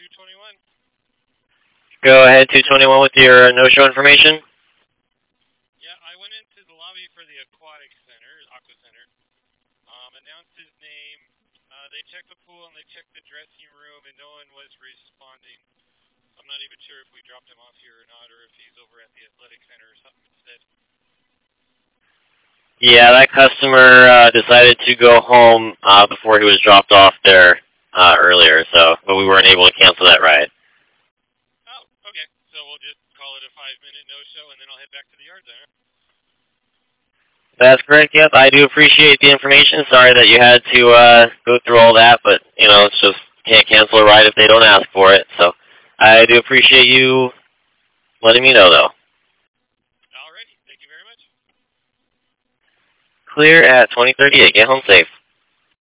221. Go ahead, 221 with your no-show information. Yeah, I went into the lobby for the Aquatic Center, Aqua Center. Announced his name. They checked the pool and they checked the dressing room, and no one was responding. I'm not even sure if we dropped him off here or not, or if he's over at the Athletic Center or something instead. Yeah, that customer decided to go home before he was dropped off there earlier, but we weren't able to cancel that ride. Oh, okay. So we'll just call it a 5-minute no-show, and then I'll head back to the yard there. That's correct, yep. I do appreciate the information. Sorry that you had to go through all that, but, it's just can't cancel a ride if they don't ask for it. So I do appreciate you letting me know, though. Alrighty. Thank you very much. Clear at 2038. Get home safe.